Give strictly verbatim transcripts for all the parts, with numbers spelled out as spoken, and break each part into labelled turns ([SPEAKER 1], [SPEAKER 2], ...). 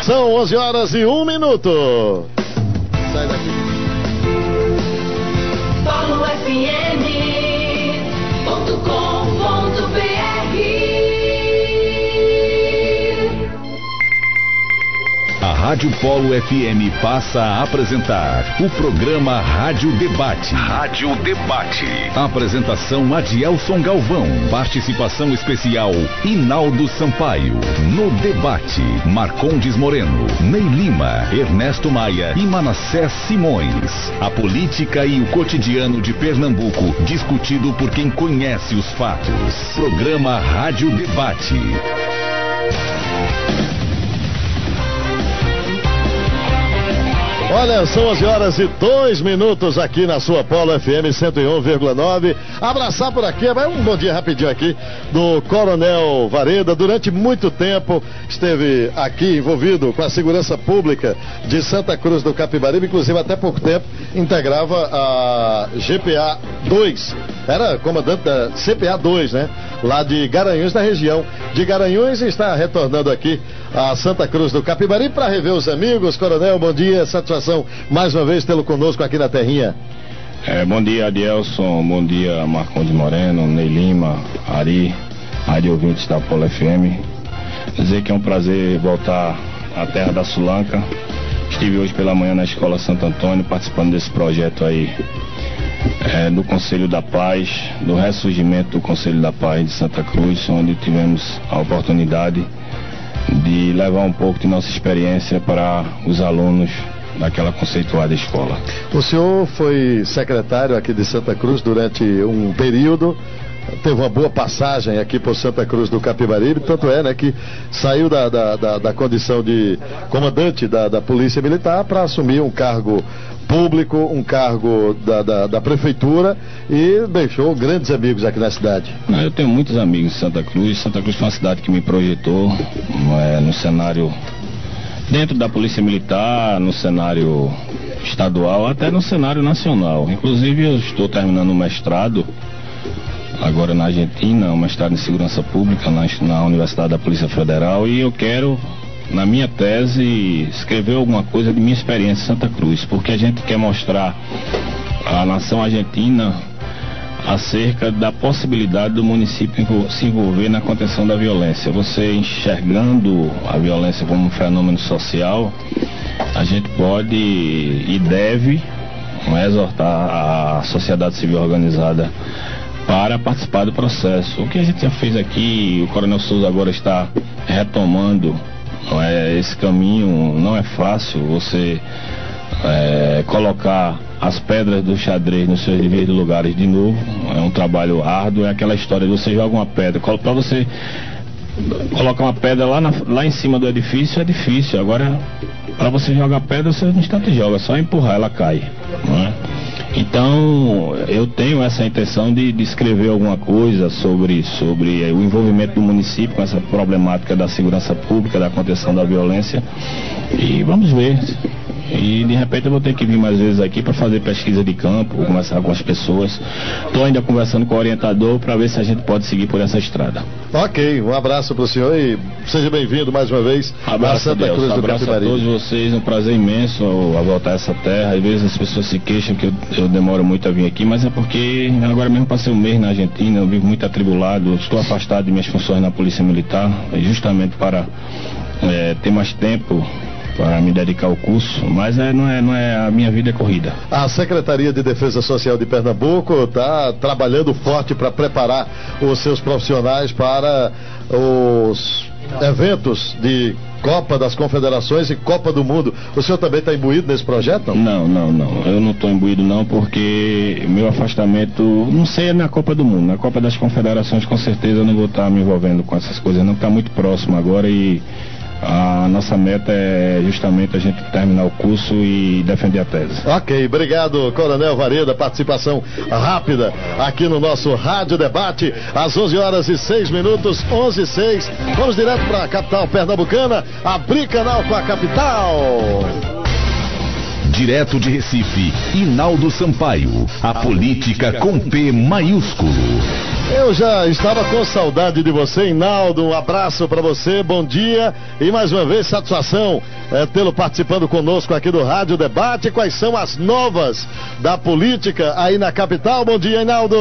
[SPEAKER 1] São onze horas e um minuto. Sai daqui.
[SPEAKER 2] Polo F M ponto com ponto B R.
[SPEAKER 3] A Rádio Polo F M passa a apresentar o programa Rádio Debate. Rádio Debate. Apresentação Adielson Galvão. Participação especial Inaldo Sampaio. No debate, Marcondes Moreno, Ney Lima, Ernesto Maia e Manassés Simões. A política e o cotidiano de Pernambuco, discutido por quem conhece os fatos. Programa Rádio Debate.
[SPEAKER 1] Olha, são onze horas e dois minutos aqui na sua Polo F M cento e um vírgula nove. Abraçar por aqui, vai um bom dia rapidinho aqui do Coronel Vareda. Durante muito tempo esteve aqui envolvido com a segurança pública de Santa Cruz do Capibaribe, inclusive até pouco tempo integrava a G P A dois. Era comandante da C P A dois, né? Lá de Garanhuns, na região de Garanhuns, e está retornando aqui a Santa Cruz do Capibaribe para rever os amigos. Coronel, bom dia, satisfação mais uma vez tê-lo conosco aqui na terrinha.
[SPEAKER 4] É, bom dia, Adielson, bom dia, Marcondes Moreno, Ney Lima, Ari, Ari ouvintes da Polo F M. Dizer que é um prazer voltar à terra da Sulanca. Estive hoje pela manhã na Escola Santo Antônio participando desse projeto aí, é, do Conselho da Paz, do ressurgimento do Conselho da Paz de Santa Cruz, onde tivemos a oportunidade de levar um pouco de nossa experiência para os alunos daquela conceituada escola.
[SPEAKER 1] O senhor foi secretário aqui de Santa Cruz durante um período, teve uma boa passagem aqui por Santa Cruz do Capibaribe, tanto é, né, que saiu da, da, da, da condição de comandante da, da Polícia Militar para assumir um cargo público, um cargo da, da, da prefeitura, e deixou grandes amigos aqui na cidade.
[SPEAKER 4] Não, eu tenho muitos amigos em Santa Cruz. Santa Cruz foi uma cidade que me projetou é, no cenário dentro da Polícia Militar, no cenário estadual, até no cenário nacional. Inclusive eu estou terminando um mestrado agora na Argentina, um mestrado em Segurança Pública na, na Universidade da Polícia Federal, e eu quero, na minha tese, escrever alguma coisa de minha experiência em Santa Cruz, porque a gente quer mostrar à nação argentina acerca da possibilidade do município se envolver na contenção da violência. Você enxergando a violência como um fenômeno social, a gente pode e deve exortar a sociedade civil organizada para participar do processo. O que a gente já fez aqui, o Coronel Souza agora está retomando. Não é, esse caminho não é fácil, você é, colocar as pedras do xadrez nos seus devidos lugares de novo, é um trabalho árduo. É aquela história de você joga uma pedra, para você colocar uma pedra lá, na, lá em cima do edifício é difícil, agora para você jogar pedra você no instante joga, só empurrar ela cai, não é? Então, eu tenho essa intenção de, de escrever alguma coisa sobre, sobre o envolvimento do município com essa problemática da segurança pública, da contenção da violência, e vamos ver. E de repente eu vou ter que vir mais vezes aqui para fazer pesquisa de campo, conversar com as pessoas. Estou ainda conversando com o orientador para ver se a gente pode seguir por essa estrada.
[SPEAKER 1] Ok, um abraço para o senhor e seja bem-vindo mais uma vez
[SPEAKER 4] abraço
[SPEAKER 1] a Santa
[SPEAKER 4] Deus,
[SPEAKER 1] Cruz do
[SPEAKER 4] abraço
[SPEAKER 1] Capibaribe.
[SPEAKER 4] A todos vocês, um prazer imenso a voltar a essa terra. Às vezes as pessoas se queixam que eu, eu demoro muito a vir aqui, mas é porque agora mesmo passei um mês na Argentina, eu vivo muito atribulado, estou afastado de minhas funções na Polícia Militar, justamente para é, ter mais tempo para me dedicar ao curso, mas é, não, é, não é a minha vida é corrida.
[SPEAKER 1] A Secretaria de Defesa Social de Pernambuco está trabalhando forte para preparar os seus profissionais para os eventos de Copa das Confederações e Copa do Mundo. O senhor também está imbuído nesse projeto?
[SPEAKER 4] Não, não, não. Eu não estou imbuído não, porque meu afastamento, não sei, é na Copa do Mundo. Na Copa das Confederações, com certeza, eu não vou estar me envolvendo com essas coisas, não. Está muito próximo agora e a nossa meta é justamente a gente terminar o curso e defender a tese.
[SPEAKER 1] Ok, obrigado, Coronel Vareda, participação rápida aqui no nosso Rádio Debate, às onze horas e seis minutos, onze e seis. Vamos direto para a capital pernambucana, abrir canal com a capital.
[SPEAKER 3] Direto de Recife, Inaldo Sampaio, a política com P maiúsculo.
[SPEAKER 1] Eu já estava com saudade de você, Hinaldo. Um abraço para você, bom dia e mais uma vez satisfação é, tê-lo participando conosco aqui do Rádio Debate. Quais são as novas da política aí na capital? Bom dia, Hinaldo.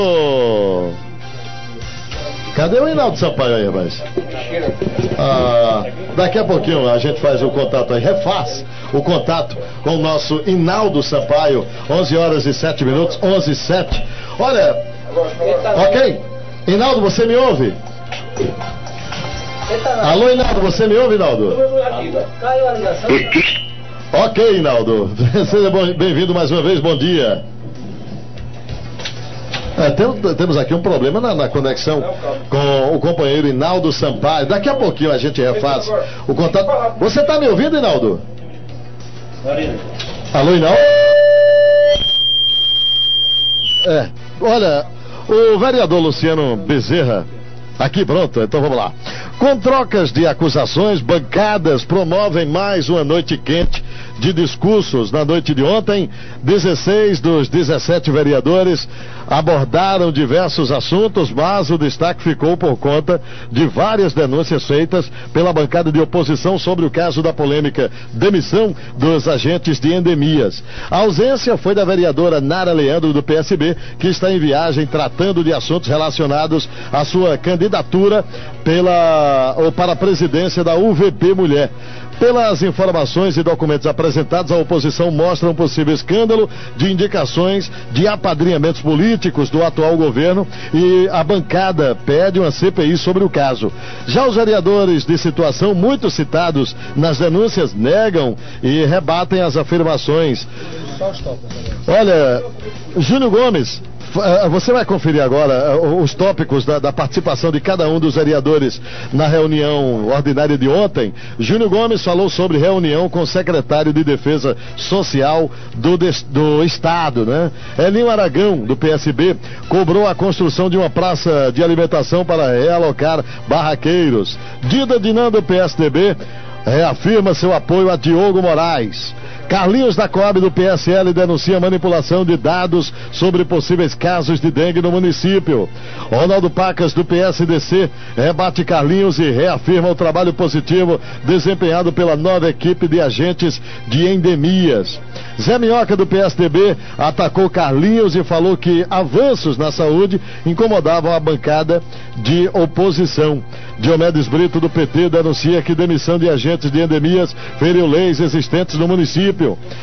[SPEAKER 1] Cadê o Hinaldo Sampaio aí, rapaz? Ah, daqui a pouquinho a gente faz o contato aí, refaz o contato com o nosso Hinaldo Sampaio. onze horas e sete minutos, onze e sete. Olha, ok? Hinaldo, você me ouve? Alô, Hinaldo, você me ouve, Hinaldo? Ok, Hinaldo. Seja bem-vindo mais uma vez, bom dia. É, tem, temos aqui um problema na, na conexão com o companheiro Hinaldo Sampaio. Daqui a pouquinho a gente refaz o contato. Você está me ouvindo, Hinaldo? Alô, Hinaldo? É, olha, o vereador Luciano Bezerra, aqui pronto, então vamos lá. Com trocas de acusações, bancadas promovem mais uma noite quente de discursos. Na noite de ontem, dezesseis dos dezessete vereadores abordaram diversos assuntos, mas o destaque ficou por conta de várias denúncias feitas pela bancada de oposição sobre o caso da polêmica demissão dos agentes de endemias. A ausência foi da vereadora Nara Leandro, do P S B, que está em viagem tratando de assuntos relacionados à sua candidatura pela, ou para a presidência da U V P Mulher. Pelas informações e documentos apresentados, a oposição mostra um possível escândalo de indicações de apadrinhamentos políticos do atual governo e a bancada pede uma C P I sobre o caso. Já os vereadores de situação, muito citados nas denúncias, negam e rebatem as afirmações. Olha, Júnior Gomes, você vai conferir agora os tópicos da, da participação de cada um dos vereadores na reunião ordinária de ontem. Júnior Gomes falou sobre reunião com o secretário de Defesa Social do, do Estado, né? Elinho Aragão, do P S B, cobrou a construção de uma praça de alimentação para realocar barraqueiros. Dida Dinan, do P S D B, reafirma seu apoio a Diogo Moraes. Carlinhos da Coab, do P S L, denuncia manipulação de dados sobre possíveis casos de dengue no município. Ronaldo Pacas, do P S D C, rebate Carlinhos e reafirma o trabalho positivo desempenhado pela nova equipe de agentes de endemias. Zé Minhoca, do P S D B, atacou Carlinhos e falou que avanços na saúde incomodavam a bancada de oposição. Diomedes Brito, do P T, denuncia que demissão de agentes de endemias feriu leis existentes no município.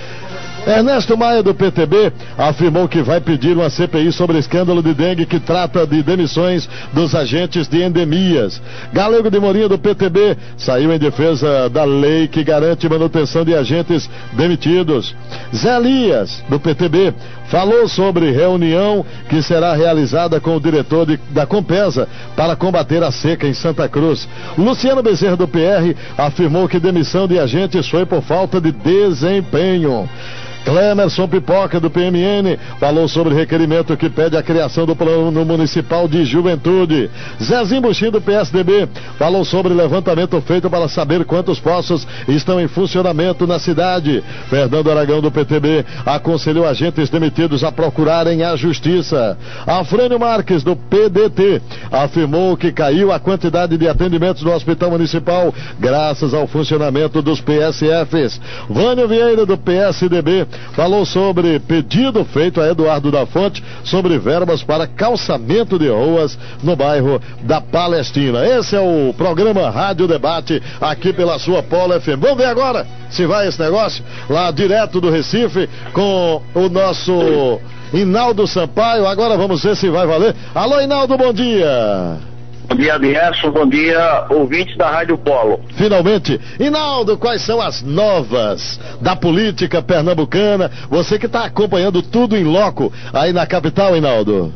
[SPEAKER 1] Ernesto Maia, do P T B, afirmou que vai pedir uma C P I sobre escândalo de dengue que trata de demissões dos agentes de endemias. Galego de Morinha, do P T B, saiu em defesa da lei que garante manutenção de agentes demitidos. Zé Elias, do P T B, falou sobre reunião que será realizada com o diretor de, da Compesa para combater a seca em Santa Cruz. Luciano Bezerra, do P R, afirmou que demissão de agentes foi por falta de desempenho. Clemerson Pipoca, do P M N, falou sobre requerimento que pede a criação do Plano Municipal de Juventude. Zezinho Buxim, do P S D B, falou sobre levantamento feito para saber quantos postos estão em funcionamento na cidade. Fernando Aragão, do P T B, aconselhou agentes demitidos a procurarem a justiça. Afrânio Marques, do P D T, afirmou que caiu a quantidade de atendimentos no Hospital Municipal graças ao funcionamento dos P S Fs. Vânio Vieira, do P S D B, falou sobre pedido feito a Eduardo da Fonte sobre verbas para calçamento de ruas no bairro da Palestina. Esse é o programa Rádio Debate aqui pela sua Polo F M. Vamos ver agora se vai esse negócio lá direto do Recife com o nosso Hinaldo Sampaio. Agora vamos ver se vai valer. Alô, Hinaldo, bom dia.
[SPEAKER 5] Bom dia, Adierson, bom dia, ouvintes da Rádio Polo.
[SPEAKER 1] Finalmente. Hinaldo, quais são as novas da política pernambucana? Você que está acompanhando tudo em loco aí na capital, Hinaldo.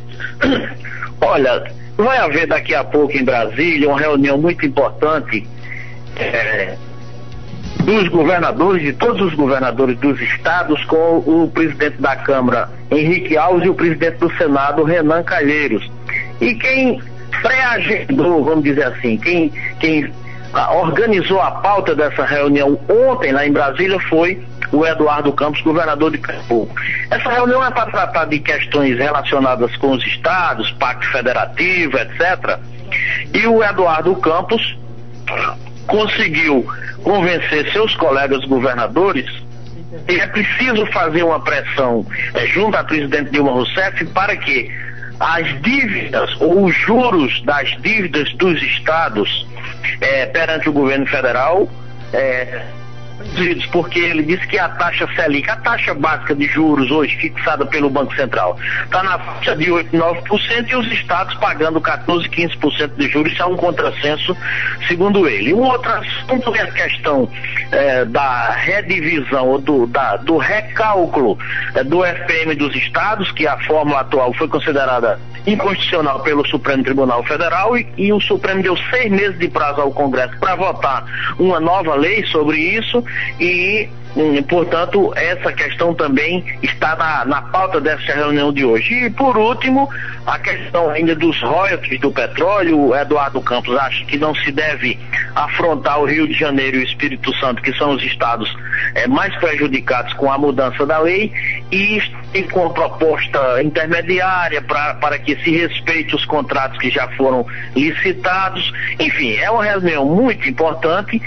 [SPEAKER 5] Olha, vai haver daqui a pouco em Brasília uma reunião muito importante é, dos governadores, de todos os governadores dos estados, com o presidente da Câmara, Henrique Alves, e o presidente do Senado, Renan Calheiros. E quem pré-agendou, vamos dizer assim, quem, quem ah, organizou a pauta dessa reunião ontem lá em Brasília foi o Eduardo Campos, governador de Pernambuco. Essa reunião é para tratar de questões relacionadas com os estados, pacto federativo, etcétera. E o Eduardo Campos conseguiu convencer seus colegas governadores que é preciso fazer uma pressão é, junto à presidente Dilma Rousseff para que as dívidas ou os juros das dívidas dos estados é, perante o governo federal, é, porque ele disse que a taxa Selic, a taxa básica de juros hoje fixada pelo Banco Central, está na faixa de oito, nove por cento e os estados pagando quatorze, quinze por cento de juros. Isso é um contrassenso, segundo ele. Um outro assunto é a questão é, da redivisão ou do, da, do recálculo é, do F P M dos estados, que a fórmula atual foi considerada inconstitucional pelo Supremo Tribunal Federal e, e o Supremo deu seis meses de prazo ao Congresso para votar uma nova lei sobre isso e, hum, portanto, essa questão também está na, na pauta dessa reunião de hoje. E, por último, a questão ainda dos royalties do petróleo. O Eduardo Campos acha que não se deve afrontar o Rio de Janeiro e o Espírito Santo, que são os estados é, mais prejudicados com a mudança da lei, e com uma proposta intermediária pra, para que se respeite os contratos que já foram licitados. Enfim, é uma reunião muito importante.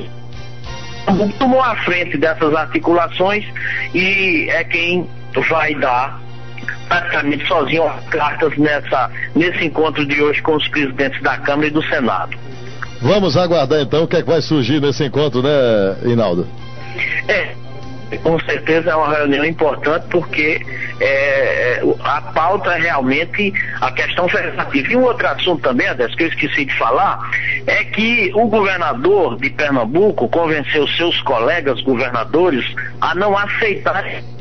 [SPEAKER 5] Tomou à frente dessas articulações e é quem vai dar praticamente sozinho as cartas nessa, nesse encontro de hoje com os presidentes da Câmara e do Senado.
[SPEAKER 1] Vamos aguardar então o que é que vai surgir nesse encontro, né, Hinaldo?
[SPEAKER 5] É, com certeza é uma reunião importante porque é, a pauta é realmente a questão federativa. E um outro assunto também, Adesso, que eu esqueci de falar, é que o governador de Pernambuco convenceu seus colegas governadores a não aceitar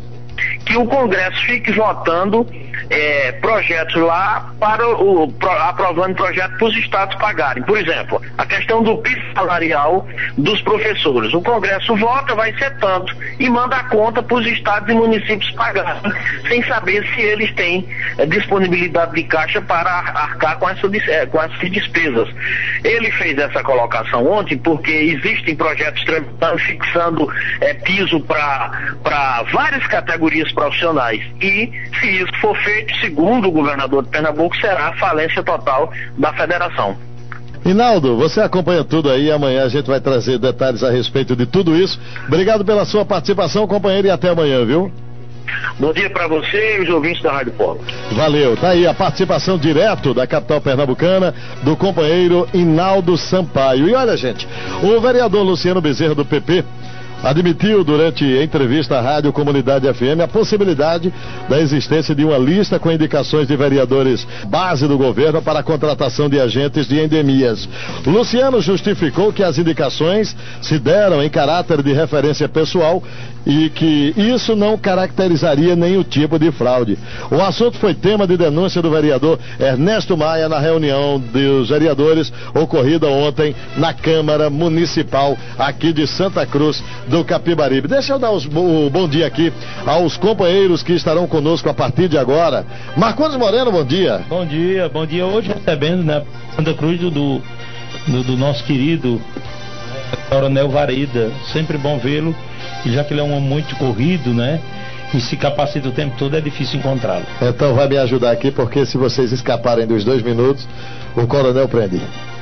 [SPEAKER 5] que o Congresso fique votando é, projetos lá para o pro, aprovando projetos para os estados pagarem. Por exemplo, a questão do piso salarial dos professores. O Congresso vota, vai ser tanto, e manda a conta para os estados e municípios pagarem, sem saber se eles têm é, disponibilidade de caixa para arcar com, essa, é, com essas despesas. Ele fez essa colocação ontem porque existem projetos tramitando, fixando é, piso para várias categorias profissionais, e se isso for feito, segundo o governador de Pernambuco, será a falência total da federação.
[SPEAKER 1] Hinaldo, você acompanha tudo aí, amanhã a gente vai trazer detalhes a respeito de tudo isso. Obrigado pela sua participação, companheiro, e até amanhã, viu?
[SPEAKER 5] Bom dia para você e os ouvintes da Rádio Polo.
[SPEAKER 1] Valeu, tá aí a participação direto da capital pernambucana do companheiro Hinaldo Sampaio. E olha, gente, o vereador Luciano Bezerra do P P admitiu durante entrevista à Rádio Comunidade F M a possibilidade da existência de uma lista com indicações de vereadores base do governo para a contratação de agentes de endemias. Luciano justificou que as indicações se deram em caráter de referência pessoal e que isso não caracterizaria nenhum tipo de fraude. O assunto foi tema de denúncia do vereador Ernesto Maia na reunião dos vereadores ocorrida ontem na Câmara Municipal aqui de Santa Cruz do Capibaribe. Deixa eu dar os, o bom dia aqui aos companheiros que estarão conosco a partir de agora. Marcondes Moreno, bom dia.
[SPEAKER 6] Bom dia, bom dia. Hoje recebendo, né, Santa Cruz do, do, do nosso querido Coronel Vareda. Sempre bom vê-lo, e já que ele é um homem muito corrido, né, e se capacita o tempo todo, é difícil encontrá-lo.
[SPEAKER 1] Então vai me ajudar aqui, porque se vocês escaparem dos dois minutos, o Coronel prende.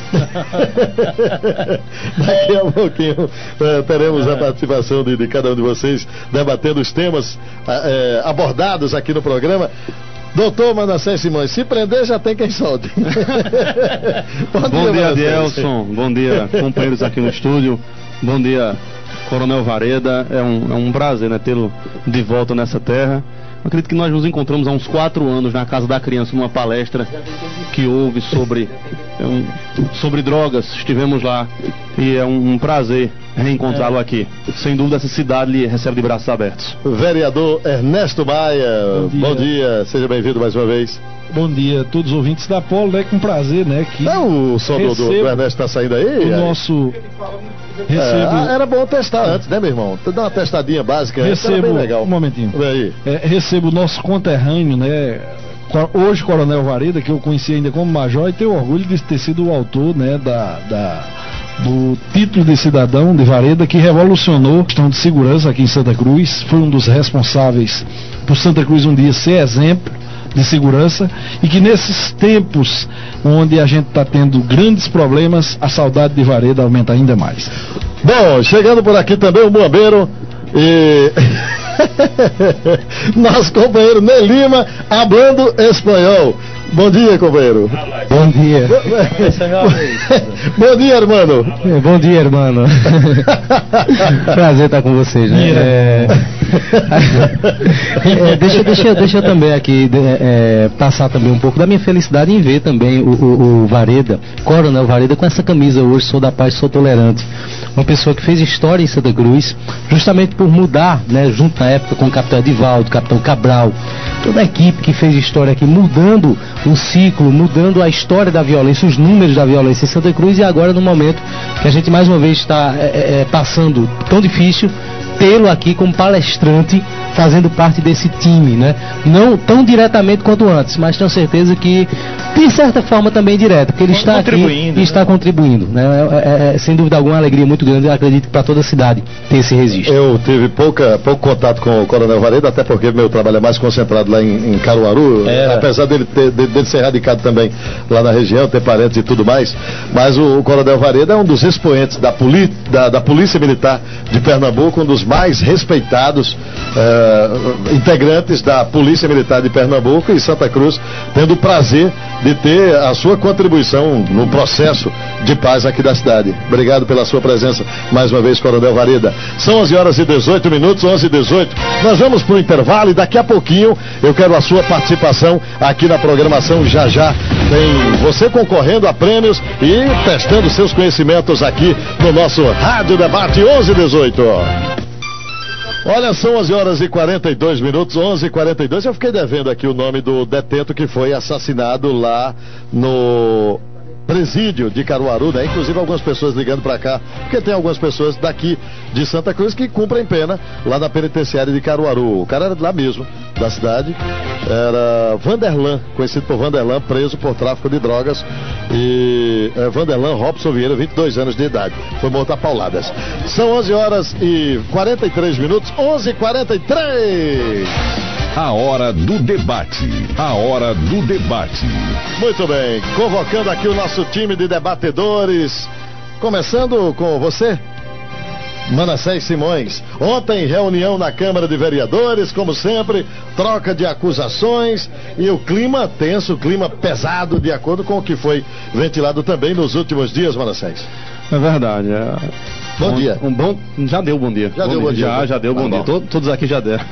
[SPEAKER 1] Daqui a pouquinho eh, teremos a participação de, de cada um de vocês debatendo os temas eh, abordados aqui no programa. Doutor Manassés Simões, se prender já tem quem solte.
[SPEAKER 7] Bom, bom dia, Adelson. Bom dia, companheiros aqui no estúdio. Bom dia, Coronel Vareda. É um, é um prazer, né, tê-lo de volta nessa terra. Eu acredito que nós nos encontramos há uns quatro anos na Casa da Criança, numa palestra que houve sobre, um, sobre drogas. Estivemos lá e é um, um prazer reencontrá-lo aqui. Sem dúvida, essa cidade lhe recebe de braços abertos.
[SPEAKER 1] Vereador Ernesto Maia, bom dia, bom dia. Seja bem-vindo mais uma vez.
[SPEAKER 8] Bom dia a todos os ouvintes da Polo, né? Com prazer, né? Que
[SPEAKER 1] não, o som do, do Ernesto está saindo aí?
[SPEAKER 8] O nosso...
[SPEAKER 1] Recebo... É, era bom testar antes, né, meu irmão? Dá uma testadinha básica.
[SPEAKER 8] Recebo...
[SPEAKER 1] Bem legal.
[SPEAKER 8] Um momentinho.
[SPEAKER 1] Aí.
[SPEAKER 8] É, recebo o nosso conterrâneo, né? Hoje, Coronel Vareda, que eu conheci ainda como major, e tenho orgulho de ter sido o autor, né, da, da, do título de cidadão de Vareda, que revolucionou a questão de segurança aqui em Santa Cruz. Foi um dos responsáveis por Santa Cruz um dia ser exemplo de segurança, e que nesses tempos onde a gente está tendo grandes problemas, a saudade de Vareda aumenta ainda mais.
[SPEAKER 1] Bom, chegando por aqui também o Muambeiro e nosso companheiro Ney Lima, hablando espanhol. Bom dia, companheiro.
[SPEAKER 9] Bom dia.
[SPEAKER 1] Bom dia, irmão.
[SPEAKER 9] Bom dia, irmão. Prazer estar com vocês, né? É... é, deixa, deixa, deixa eu também aqui é, passar também um pouco da minha felicidade em ver também o, o, o Vareda, Coronel Vareda, com essa camisa hoje, sou da paz, sou tolerante. Uma pessoa que fez história em Santa Cruz, justamente por mudar, né, junto na época com o capitão Edivaldo, o capitão Cabral, toda a equipe que fez história aqui, mudando o ciclo, mudando a história da violência, os números da violência em Santa Cruz, e agora no momento que a gente mais uma vez está é, é, passando tão difícil, tê-lo aqui como palestrante, fazendo parte desse time, né? Não tão diretamente quanto antes, mas tenho certeza que de certa forma também direta, porque ele está aqui e né? está contribuindo, né? É, é, é, sem dúvida alguma, uma alegria muito grande. Eu acredito que para toda a cidade ter esse registro.
[SPEAKER 1] Eu tive pouca, pouco contato com o Coronel Vareda, até porque meu trabalho é mais concentrado lá em, em Caruaru, é. apesar dele, ter, de, dele ser radicado também lá na região, ter parentes e tudo mais. Mas o, o Coronel Vareda é um dos expoentes da, poli, da, da Polícia Militar de Pernambuco, um dos mais respeitados uh, integrantes da Polícia Militar de Pernambuco, e Santa Cruz tendo o prazer de ter a sua contribuição no processo de paz aqui da cidade. Obrigado pela sua presença mais uma vez, Coronel Vareda. São onze horas e dezoito minutos, onze e dezoito. Nós vamos para o intervalo e daqui a pouquinho eu quero a sua participação aqui na programação. Já já tem você concorrendo a prêmios e testando seus conhecimentos aqui no nosso Rádio Debate onze e dezoito. Olha, são onze horas e quarenta e dois minutos, onze e quarenta e dois. Eu fiquei devendo aqui o nome do detento que foi assassinado lá no presídio de Caruaru, né? Inclusive algumas pessoas ligando pra cá, porque tem algumas pessoas daqui de Santa Cruz que cumprem pena lá na penitenciária de Caruaru. O cara era de lá mesmo, da cidade, era Vanderlan, conhecido por Vanderlan, preso por tráfico de drogas. E é, Vanderlan Robson Vieira, vinte e dois anos de idade, foi morto a pauladas. São onze horas e quarenta e três minutos, onze e quarenta e três.
[SPEAKER 3] A hora do debate. A hora do debate.
[SPEAKER 1] Muito bem, convocando aqui o nosso time de debatedores, começando com você, Manassés Simões. Ontem, reunião na Câmara de Vereadores, como sempre, troca de acusações e o clima tenso, o clima pesado, de acordo com o que foi ventilado também nos últimos dias, Manassés.
[SPEAKER 7] É verdade. É...
[SPEAKER 1] Bom um, dia.
[SPEAKER 7] Um bom... Já deu bom dia.
[SPEAKER 1] Já
[SPEAKER 7] bom
[SPEAKER 1] deu
[SPEAKER 7] dia.
[SPEAKER 1] bom dia.
[SPEAKER 7] Já, já deu
[SPEAKER 1] ah,
[SPEAKER 7] bom, bom dia. Todos aqui já deram.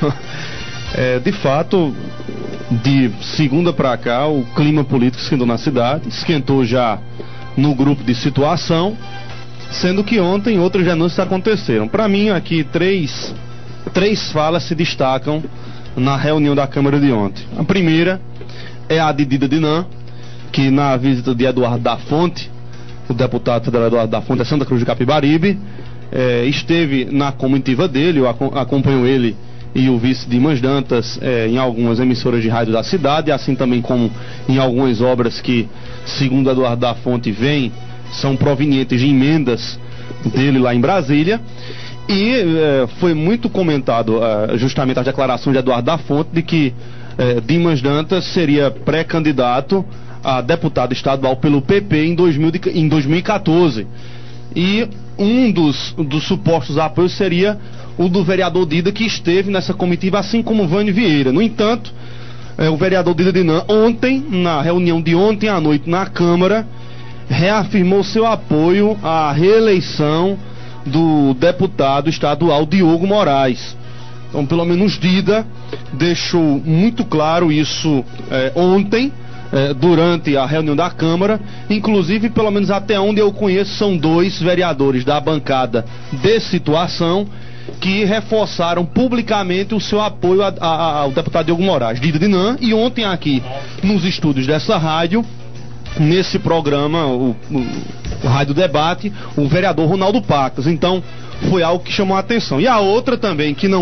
[SPEAKER 7] É, de fato, de segunda para cá, o clima político esquentou na cidade, esquentou já no grupo de situação, sendo que ontem outras denúncias aconteceram. Para mim, aqui, três, três falas se destacam na reunião da Câmara de ontem. A primeira é a de Dida Dinan, que na visita de Eduardo da Fonte, o deputado federal Eduardo da Fonte, a Santa Cruz de Capibaribe, é, esteve na comitiva dele, eu acompanho ele e o vice Dimas Dantas é, em algumas emissoras de rádio da cidade, assim também como em algumas obras que, segundo Eduardo da Fonte, vem, são provenientes de emendas dele lá em Brasília. E é, foi muito comentado é, justamente a declaração de Eduardo da Fonte de que é, Dimas Dantas seria pré-candidato a deputado estadual pelo P P em, dois mil, em dois mil e quatorze. E um dos, dos supostos apoios seria o do vereador Dida, que esteve nessa comitiva, assim como Vânio Vieira. No entanto, é, o vereador Dida Dinan, ontem, na reunião de ontem à noite na Câmara, reafirmou seu apoio à reeleição do deputado estadual Diogo Moraes. Então, pelo menos Dida deixou muito claro isso é, ontem, é, durante a reunião da Câmara. Inclusive, pelo menos até onde eu conheço, são dois vereadores da bancada de situação que reforçaram publicamente o seu apoio a, a, ao deputado Diogo Moraes, Dida Dinan, e ontem aqui nos estúdios dessa rádio, nesse programa, o, o, o Rádio Debate, o vereador Ronaldo Pacas. Então, foi algo que chamou a atenção. E a outra também, que não,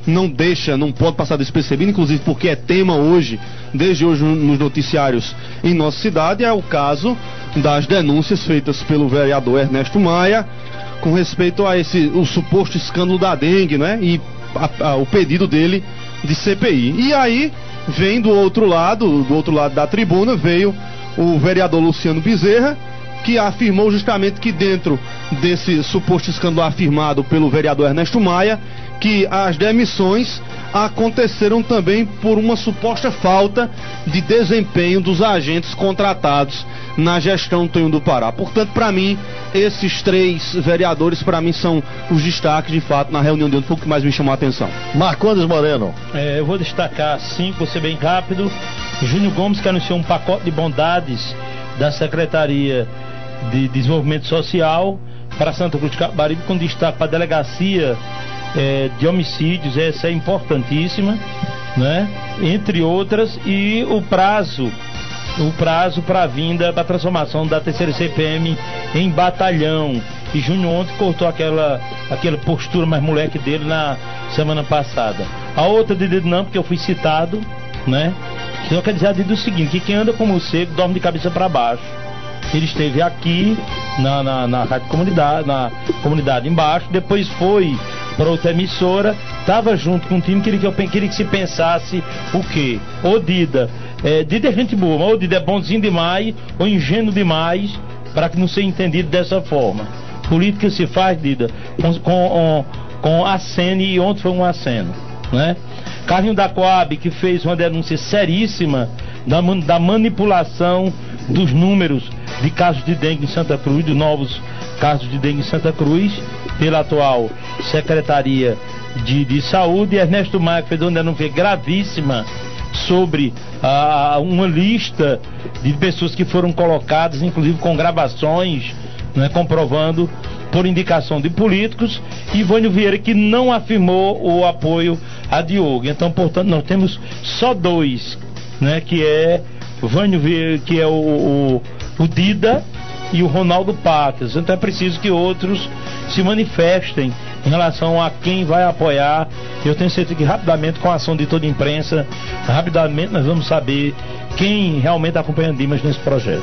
[SPEAKER 7] não deixa, não pode passar despercebido, inclusive porque é tema hoje, desde hoje nos noticiários em nossa cidade, é o caso das denúncias feitas pelo vereador Ernesto Maia com respeito a esse, o suposto escândalo da dengue, né? E a, a, o pedido dele de C P I. E aí vem do outro lado, do outro lado da tribuna, veio o vereador Luciano Bezerra, que afirmou justamente que dentro desse suposto escândalo afirmado pelo vereador Ernesto Maia, que as demissões aconteceram também por uma suposta falta de desempenho dos agentes contratados na gestão Tonho do Pará. Portanto, para mim, esses três vereadores, para mim, são os destaques, de fato, na reunião de ontem, foi o que mais me chamou a atenção.
[SPEAKER 1] Marcondes Moreno.
[SPEAKER 6] É, eu vou destacar cinco, vou ser bem rápido. Júnior Gomes, que anunciou um pacote de bondades da Secretaria de Desenvolvimento Social para Santa Cruz de Capibaribe, com destaque para a Delegacia é, de Homicídios. Essa é importantíssima, né? Entre outras, e o prazo o prazo para a vinda da transformação da terceira C P M em batalhão. E Júnior ontem cortou aquela, aquela postura mais moleque dele na semana passada. A outra de dedo não, porque eu fui citado, né? Só quer dizer a dizer o seguinte, que quem anda com morcego dorme de cabeça para baixo. Ele esteve aqui na, na, na rádio comunidade, na comunidade embaixo, depois foi para outra emissora, estava junto com um time que queria que, eu, queria que se pensasse o quê? Ô Dida, é, Dida é gente boa, mas o Dida é bonzinho demais ou ingênuo demais para que não seja entendido dessa forma. Política se faz, Dida, com, com, com aceno, e ontem foi um aceno, né? Carlinho da Coab, que fez uma denúncia seríssima da, da manipulação dos números de casos de dengue em Santa Cruz, de novos casos de dengue em Santa Cruz, pela atual Secretaria de, de Saúde. E Ernesto Maia fez uma denúncia gravíssima sobre ah, uma lista de pessoas que foram colocadas, inclusive com gravações, né, comprovando por indicação de políticos, e Vânio Vieira, que não afirmou o apoio a Diogo. Então, portanto, nós temos só dois, né, que é Vânio Vieira, que é o, o, o Dida, e o Ronaldo Patas. Então é preciso que outros se manifestem em relação a quem vai apoiar. Eu tenho certeza que rapidamente, com a ação de toda a imprensa, rapidamente nós vamos saber quem realmente está acompanhando Dimas nesse projeto.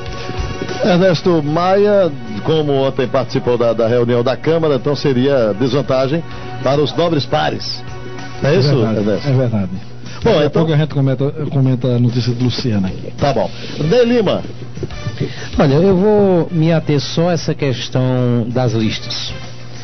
[SPEAKER 1] Ernesto Maia, como ontem participou da, da reunião da Câmara, então seria desvantagem para os nobres pares. É isso,
[SPEAKER 8] é verdade,
[SPEAKER 1] Ernesto?
[SPEAKER 8] É verdade.
[SPEAKER 1] Bom,
[SPEAKER 8] Daqui a
[SPEAKER 1] então...
[SPEAKER 8] pouco a gente comenta, comenta a notícia de Luciana aqui.
[SPEAKER 1] Tá bom. Ney Lima.
[SPEAKER 9] Olha, eu vou me ater só a essa questão das listas,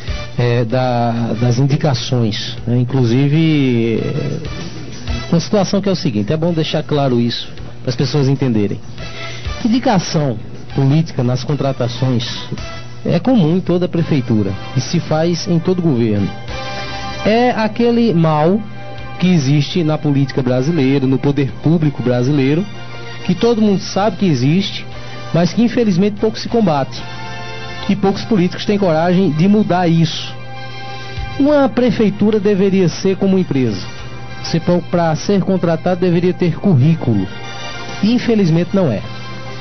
[SPEAKER 9] é, da, das indicações, né? Inclusive, é, uma situação que é o seguinte, é bom deixar claro isso, para as pessoas entenderem. Indicação política nas contratações é comum em toda a prefeitura e se faz em todo governo. É aquele mal que existe na política brasileira, no poder público brasileiro, que todo mundo sabe que existe, mas que infelizmente pouco se combate. E poucos políticos têm coragem de mudar isso. Uma prefeitura deveria ser como uma empresa. Você, para ser contratado, deveria ter currículo. E infelizmente não é.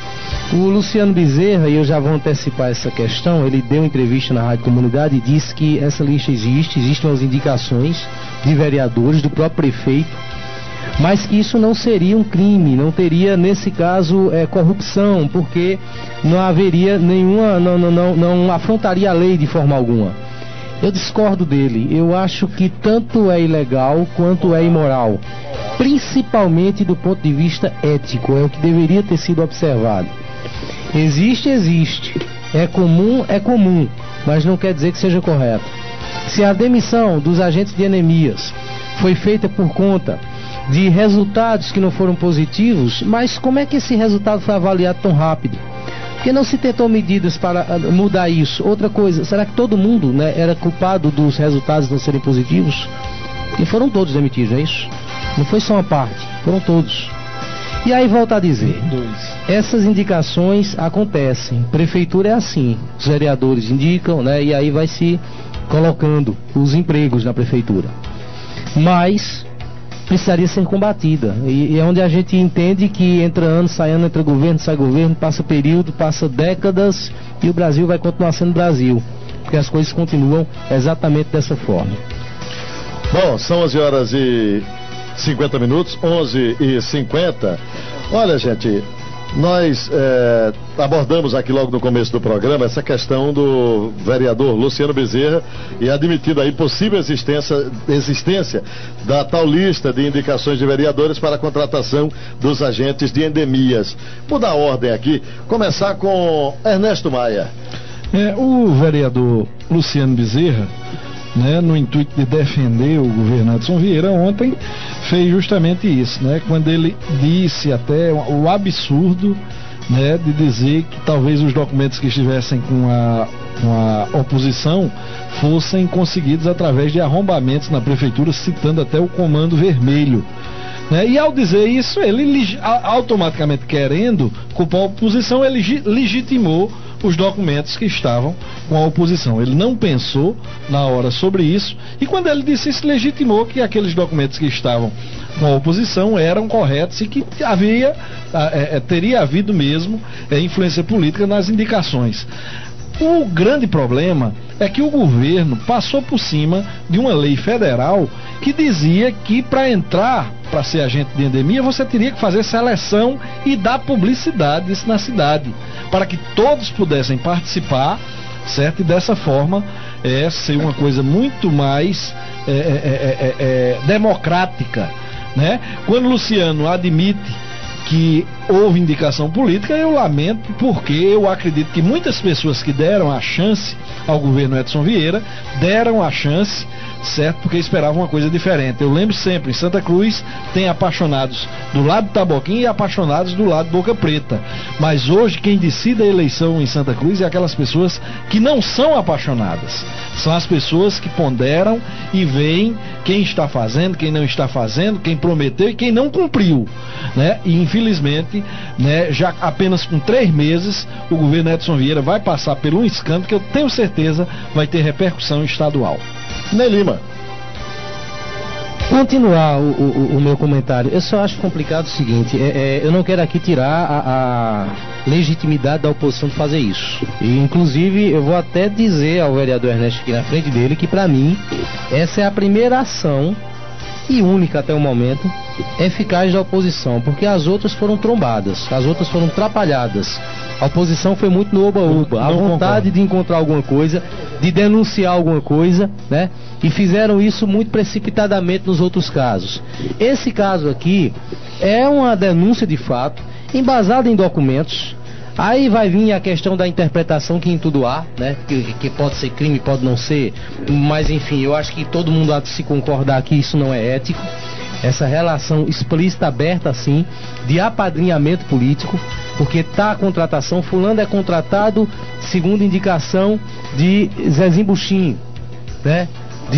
[SPEAKER 9] O Luciano Bezerra, e eu já vou antecipar essa questão, ele deu uma entrevista na Rádio Comunidade e disse que essa lista existe, existem as indicações de vereadores, do próprio prefeito, mas que isso não seria um crime, não teria, nesse caso, é, corrupção, porque não haveria nenhuma, não, não, não, não afrontaria a lei de forma alguma. Eu discordo dele, eu acho que tanto é ilegal quanto é imoral, principalmente do ponto de vista ético, é o que deveria ter sido observado. Existe, existe, é comum, é comum, mas não quer dizer que seja correto. Se a demissão dos agentes de Enemias foi feita por conta de resultados que não foram positivos, mas como é que esse resultado foi avaliado tão rápido? Porque não se tentou medidas para mudar isso? Outra coisa, será que todo mundo, né, era culpado dos resultados não serem positivos? Porque foram todos demitidos, é isso? Não foi só uma parte, foram todos. E aí volta a dizer, essas indicações acontecem, prefeitura é assim, os vereadores indicam, né, e aí vai se colocando os empregos na prefeitura. Mas precisaria ser combatida, e, e é onde a gente entende que entra ano, sai ano, entra governo, sai governo, passa período, passa décadas, e o Brasil vai continuar sendo Brasil, porque as coisas continuam exatamente dessa forma.
[SPEAKER 1] Bom, são onze horas e cinquenta minutos, onze e cinquenta. Olha, gente, nós é, abordamos aqui logo no começo do programa essa questão do vereador Luciano Bezerra e admitido aí possível existência, existência da tal lista de indicações de vereadores para a contratação dos agentes de endemias. Vou dar ordem aqui, começar com Ernesto Maia.
[SPEAKER 8] É, o vereador Luciano Bezerra, né, no intuito de defender o governo Edson Vieira, ontem fez justamente isso, né, quando ele disse até o absurdo, né, de dizer que talvez os documentos que estivessem com a, com a oposição fossem conseguidos através de arrombamentos na prefeitura, citando até o Comando Vermelho. Né? E ao dizer isso, ele automaticamente querendo culpar a oposição, ele legitimou os documentos que estavam com a oposição. Ele não pensou na hora sobre isso, e quando ele disse isso, legitimou que aqueles documentos que estavam com a oposição eram corretos e que havia, é, teria havido mesmo é, influência política nas indicações. O grande problema é que o governo passou por cima de uma lei federal que dizia que para entrar, para ser agente de endemia, você teria que fazer seleção e dar publicidade na cidade, para que todos pudessem participar, certo? E dessa forma é, ser uma coisa muito mais é, é, é, é, democrática, né? Quando Luciano admite que houve indicação política, eu lamento, porque eu acredito que muitas pessoas que deram a chance ao governo Edson Vieira, deram a chance, certo? Porque esperavam uma coisa diferente. Eu lembro sempre, em Santa Cruz tem apaixonados do lado do Taboquim e apaixonados do lado Boca Preta. Mas hoje quem decide a eleição em Santa Cruz é aquelas pessoas que não são apaixonadas. São as pessoas que ponderam e veem quem está fazendo, quem não está fazendo, quem prometeu e quem não cumpriu, né? E infelizmente, né, já apenas com três meses, o governo Edson Vieira vai passar por um escândalo que eu tenho certeza vai ter repercussão estadual.
[SPEAKER 1] Ney Lima.
[SPEAKER 9] Continuar o, o, o meu comentário, eu só acho complicado o seguinte, é, é, eu não quero aqui tirar a, a legitimidade da oposição de fazer isso. E, inclusive, eu vou até dizer ao vereador Ernesto aqui na frente dele que, para mim, essa é a primeira ação, e única até o momento, eficaz da oposição, porque as outras foram trombadas, as outras foram atrapalhadas. A oposição foi muito no oba-oba, a vontade de encontrar alguma coisa, de denunciar alguma coisa, né? E fizeram isso muito precipitadamente nos outros casos. Esse caso aqui é uma denúncia de fato, embasada em documentos. Aí vai vir a questão da interpretação que em tudo há, né? Que, que pode ser crime, pode não ser, mas enfim, eu acho que todo mundo há de se concordar que isso não é ético. Essa relação explícita, aberta assim, de apadrinhamento político, porque tá a contratação, fulano é contratado segundo indicação de Zezinho Buxim, né?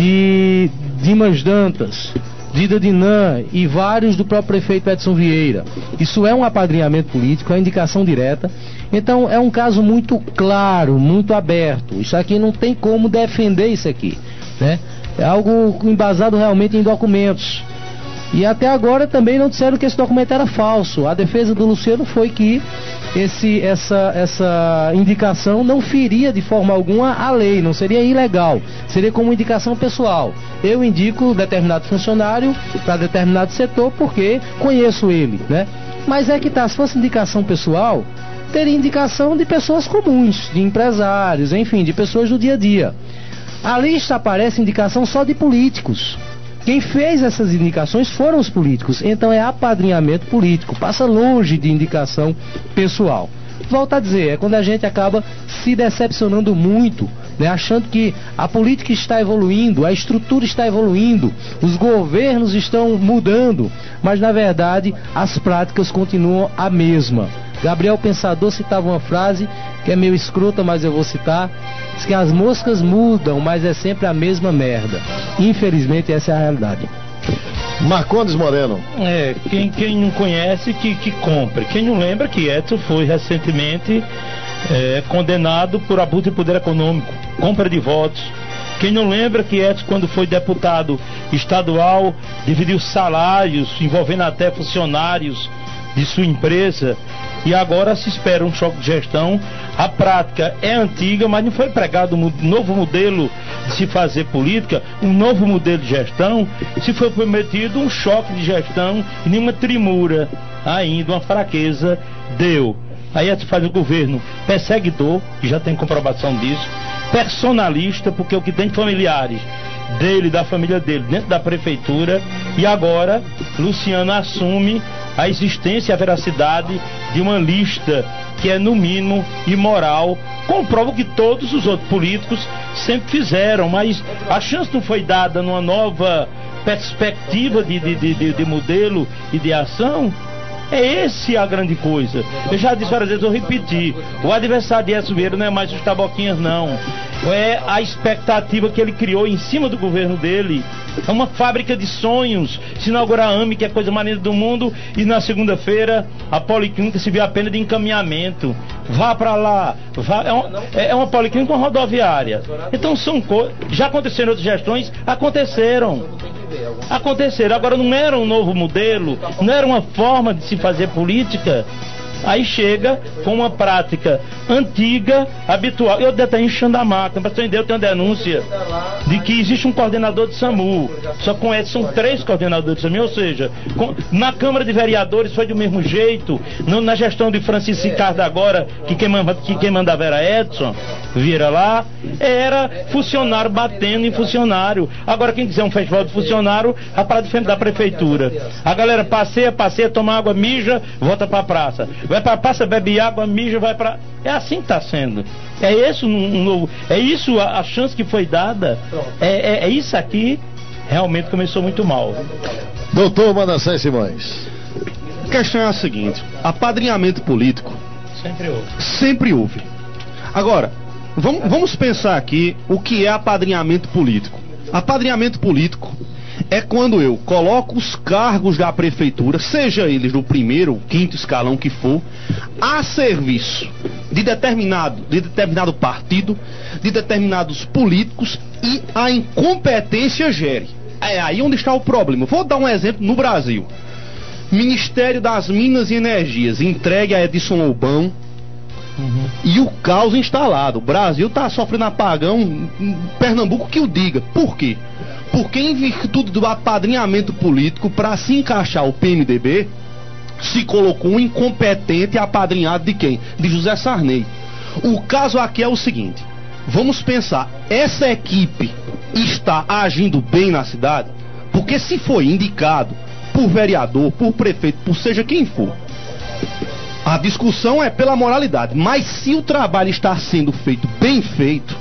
[SPEAKER 9] De Dimas Dantas, Dida Dinan e vários do próprio prefeito Edson Vieira. Isso é um apadrinhamento político, é uma indicação direta. Então é um caso muito claro, muito aberto. Isso aqui não tem como defender isso aqui, né? É algo embasado realmente em documentos. E até agora também não disseram que esse documento era falso. A defesa do Luciano foi que esse, essa, essa indicação não feria de forma alguma a lei, não seria ilegal, seria como indicação pessoal. Eu indico determinado funcionário para determinado setor porque conheço ele, né? Mas é que tá, se fosse indicação pessoal, teria indicação de pessoas comuns, de empresários, enfim, de pessoas do dia a dia. A lista aparece indicação só de políticos. Quem fez essas indicações foram os políticos, então é apadrinhamento político, passa longe de indicação pessoal. Volto a dizer, é quando a gente acaba se decepcionando muito, né, achando que a política está evoluindo, a estrutura está evoluindo, os governos estão mudando, mas na verdade as práticas continuam a mesma. Gabriel Pensador citava uma frase que é meio escrota, mas eu vou citar, diz que as moscas mudam, mas é sempre a mesma merda. Infelizmente essa é a realidade.
[SPEAKER 1] Marcondes Moreno.
[SPEAKER 6] É, quem, quem não conhece que, que compre. Quem não lembra que Edson foi recentemente é, condenado por abuso de poder econômico, compra de votos. Quem não lembra que Edson, quando foi deputado estadual, dividiu salários, envolvendo até funcionários de sua empresa, e agora se espera um choque de gestão. A prática é antiga, mas não foi pregado um novo modelo de se fazer política, um novo modelo de gestão. Se foi prometido um choque de gestão e nenhuma trimura ainda, uma fraqueza deu. Aí se faz o governo perseguidor, que já tem comprovação disso, personalista, porque o que tem de familiares dele, da família dele, dentro da prefeitura, e agora Luciano assume a existência e a veracidade de uma lista que é no mínimo imoral, comprova que todos os outros políticos sempre fizeram, mas a chance não foi dada numa nova perspectiva de, de, de, de modelo e de ação. É esse a grande coisa. Eu já disse várias vezes, eu repeti, o adversário de Edson Vieira não é mais os taboquinhas, não. É a expectativa que ele criou em cima do governo dele. É uma fábrica de sonhos. Se inaugurar a AME, que é a coisa mais linda do mundo, e na segunda-feira a policlínica se vê apenas de encaminhamento. Vá para lá. Vá, é, uma, é uma policlínica com rodoviária. Então são coisas. Já aconteceram outras gestões? Aconteceram. Aconteceram. Agora não era um novo modelo, não era uma forma de se fazer política. Aí chega com uma prática antiga, habitual. Eu até tenho Xandamaca, para você entender, eu tenho uma denúncia de que existe um coordenador de SAMU. Só conhece, são três coordenadores de SAMU, ou seja, com, na Câmara de Vereadores foi do mesmo jeito, no, na gestão de Francisco Ricardo agora, que quem, manda, que quem mandava era Edson, vira lá, era funcionário batendo em funcionário. Agora quem quiser um festival de funcionário, a praça de frente da prefeitura. A galera passeia, passeia, toma água, mija, volta pra praça. Vai pra praça, bebe água, mija, vai pra... É assim que está sendo. É isso, um novo... é isso a, a chance que foi dada. É, é, é isso aqui, realmente começou muito mal.
[SPEAKER 1] Doutor Manassés Simões.
[SPEAKER 10] A questão é a seguinte: apadrinhamento político
[SPEAKER 6] sempre houve.
[SPEAKER 10] Sempre houve. Agora, vamos, vamos pensar aqui o que é apadrinhamento político. Apadrinhamento político é quando eu coloco os cargos da prefeitura, seja eles do primeiro, quinto escalão que for, a serviço de determinado, de determinado partido, de determinados políticos, e a incompetência gere. É aí onde está o problema. Vou dar um exemplo no Brasil. Ministério das Minas e Energias, entregue a Edson Lobão, uhum. E o caos instalado. O Brasil está sofrendo apagão, Pernambuco que o diga. Por quê? Porque em virtude do apadrinhamento político, para se encaixar o P M D B, se colocou um incompetente apadrinhado de quem? De José Sarney. O caso aqui é o seguinte: vamos pensar, essa equipe está agindo bem na cidade? Porque se foi indicado por vereador, por prefeito, por seja quem for, a discussão é pela moralidade. Mas se o trabalho está sendo feito bem feito,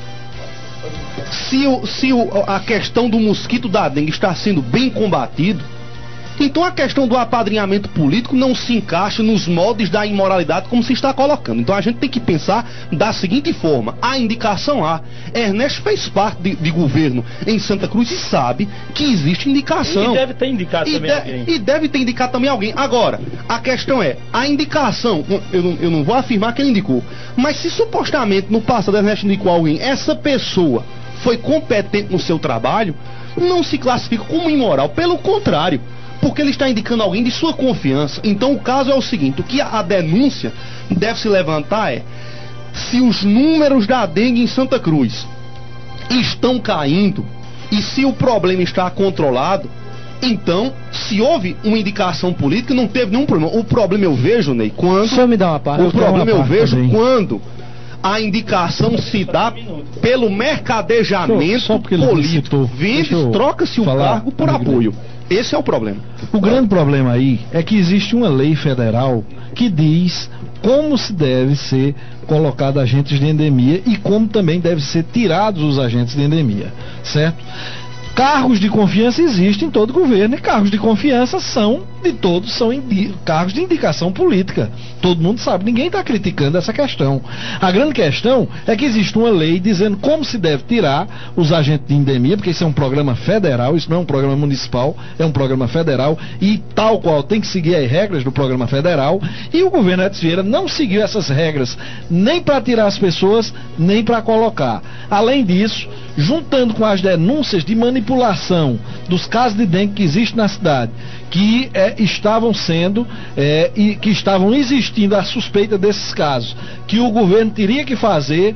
[SPEAKER 10] se, o, se o, a questão do mosquito da dengue está sendo bem combatido, então a questão do apadrinhamento político não se encaixa nos moldes da imoralidade como se está colocando. Então a gente tem que pensar da seguinte forma: a indicação A. Ernesto fez parte de, de governo em Santa Cruz e sabe que existe indicação.
[SPEAKER 6] E deve ter indicado
[SPEAKER 10] e
[SPEAKER 6] também
[SPEAKER 10] de,
[SPEAKER 6] alguém.
[SPEAKER 10] E deve ter indicado também alguém. Agora, a questão é, a indicação, eu não, eu não vou afirmar que ele indicou, mas se supostamente no passado Ernesto indicou alguém, essa pessoa foi competente no seu trabalho, não se classifica como imoral, pelo contrário, porque ele está indicando alguém de sua confiança. Então o caso é o seguinte: o que a, a denúncia deve se levantar é se os números da dengue em Santa Cruz estão caindo e se o problema está controlado. Então, se houve uma indicação política, não teve nenhum problema. O problema eu vejo, Ney, quando...
[SPEAKER 9] Só me dá uma parte.
[SPEAKER 10] O problema eu vejo
[SPEAKER 8] também.
[SPEAKER 10] quando a indicação se dá pelo mercadejamento
[SPEAKER 8] só, só
[SPEAKER 10] político. Vende, troca-se o cargo por apoio. Esse é o problema.
[SPEAKER 8] O grande problema aí é que existe uma lei federal que diz como se deve ser colocado agentes de endemia e como também deve ser tirados os agentes de endemia, certo? Cargos de confiança existem em todo governo, e cargos de confiança são de todos, são indi- cargos de indicação política. Todo mundo sabe, ninguém está criticando essa questão. A grande questão é que existe uma lei dizendo como se deve tirar os agentes de endemia, porque isso é um programa federal, isso não é um programa municipal, é um programa federal, e tal qual tem que seguir as regras do programa federal, e o governo Edson Vieira não seguiu essas regras, nem para tirar as pessoas, nem para colocar. Além disso, juntando com as denúncias de manipulação dos casos de dengue que existem na cidade, que é é, estavam sendo é, e que estavam existindo a suspeita desses casos, que o governo teria que fazer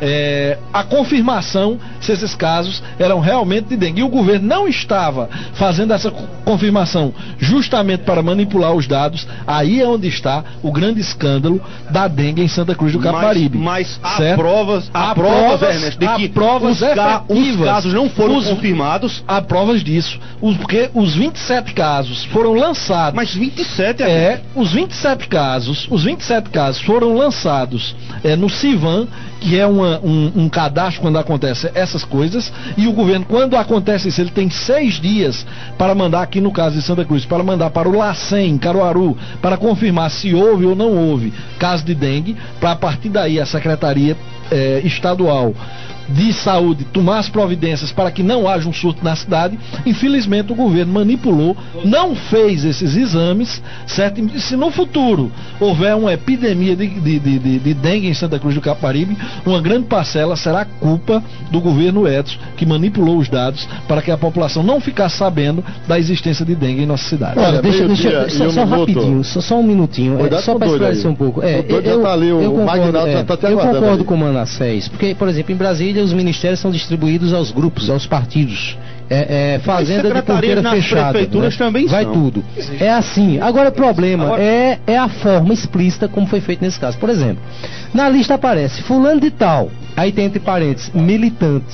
[SPEAKER 8] É, a confirmação se esses casos eram realmente de dengue. E o governo não estava fazendo essa confirmação justamente para manipular os dados. Aí é onde está o grande escândalo da dengue em Santa Cruz do Capibaribe.
[SPEAKER 10] Mas, mas há
[SPEAKER 8] certo?
[SPEAKER 10] provas, há,
[SPEAKER 8] há
[SPEAKER 10] provas,
[SPEAKER 8] provas,
[SPEAKER 10] Ernesto, de
[SPEAKER 8] há
[SPEAKER 10] que
[SPEAKER 8] provas
[SPEAKER 10] os, ca os casos não foram
[SPEAKER 8] os,
[SPEAKER 10] confirmados.
[SPEAKER 8] Há provas disso. Os, porque os vinte e sete casos foram lançados.
[SPEAKER 10] Mas vinte e sete
[SPEAKER 8] é, é os vinte e sete casos, os vinte e sete casos foram lançados é, no CIVAM, que é uma, um, um cadastro quando acontece essas coisas, e o governo, quando acontece isso, ele tem seis dias para mandar, aqui no caso de Santa Cruz, para mandar para o LACEN, Caruaru, para confirmar se houve ou não houve caso de dengue, para a partir daí a Secretaria eh, Estadual de Saúde tomar as providências para que não haja um surto na cidade. Infelizmente o governo manipulou, não fez esses exames, certo? E se no futuro houver uma epidemia de, de, de, de dengue em Santa Cruz do Capibaribe, uma grande parcela será culpa do governo Edson, que manipulou os dados para que a população não ficasse sabendo da existência de dengue em nossa cidade.
[SPEAKER 9] Olha, deixa, deixa, só, só rapidinho, só, só um minutinho, é, só para esclarecer um pouco. É, eu, eu, tá ali, o eu concordo, é, tá eu concordo ali com o Manassés, porque, por exemplo, em Brasília os ministérios são distribuídos aos grupos, aos partidos. É, é, fazenda de porteira fechada,
[SPEAKER 10] prefeituras, né? Também
[SPEAKER 9] vai
[SPEAKER 10] são.
[SPEAKER 9] Tudo. É assim. Agora o problema Agora... É, é a forma explícita como foi feito nesse caso. Por exemplo, na lista aparece fulano de tal, aí tem entre parênteses, militante.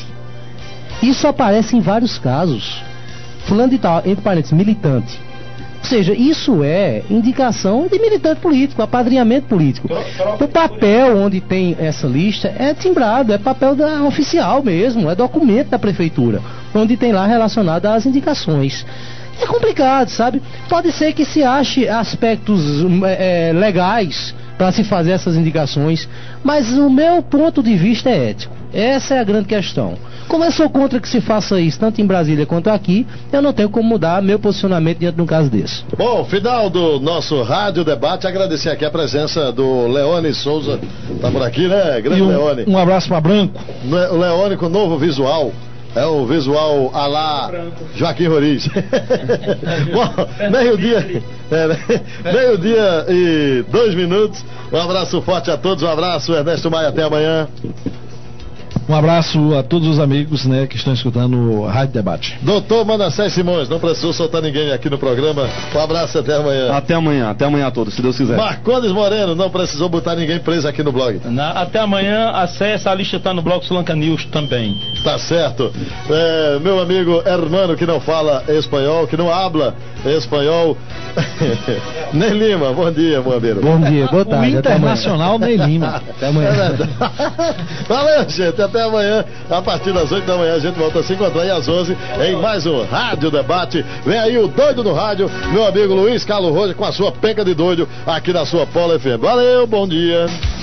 [SPEAKER 9] Isso aparece em vários casos. Fulano de tal, entre parênteses, militante. Ou seja, isso é indicação de militante político, apadrinhamento político. O papel onde tem essa lista é timbrado, é papel da oficial mesmo, é documento da prefeitura, onde tem lá relacionado às indicações. É complicado, sabe? Pode ser que se ache aspectos é, legais para se fazer essas indicações, mas o meu ponto de vista é ético. Essa é a grande questão. Como eu sou contra que se faça isso, tanto em Brasília quanto aqui, eu não tenho como mudar meu posicionamento diante de um caso desse.
[SPEAKER 1] Bom, final do nosso Rádio Debate, agradecer aqui a presença do Leone Souza, tá por aqui, né, grande
[SPEAKER 8] um,
[SPEAKER 1] Leone.
[SPEAKER 8] Um abraço para Branco.
[SPEAKER 1] O Leone com novo visual. É o visual a lá Joaquim Roriz. Bom, meio-dia, é, meio-dia e dois minutos. Um abraço forte a todos, um abraço, Ernesto Maia, até amanhã.
[SPEAKER 8] Um abraço a todos os amigos, né, que estão escutando o Rádio Debate.
[SPEAKER 1] Doutor Manassés Simões, não precisou soltar ninguém aqui no programa. Um abraço, até amanhã.
[SPEAKER 10] Até amanhã, até amanhã a todos, se Deus quiser.
[SPEAKER 1] Marcondes Moreno, não precisou botar ninguém preso aqui no blog.
[SPEAKER 6] Na, até amanhã, acesse, a lista está no blog Sulanca News também.
[SPEAKER 1] Tá certo. É, meu amigo Hermano, que não fala espanhol, que não habla espanhol. Ney Lima, bom dia, meu amigo.
[SPEAKER 9] Bom dia, boa tarde.
[SPEAKER 8] O internacional Ney Lima.
[SPEAKER 9] Até amanhã.
[SPEAKER 1] É Valeu, gente, até amanhã. A partir das oito da manhã a gente volta a se encontrar e às onze em mais um Rádio Debate. Vem aí o doido no rádio, meu amigo Luiz Carlos Rocha, com a sua penca de doido aqui na sua Polo F M. Valeu, bom dia.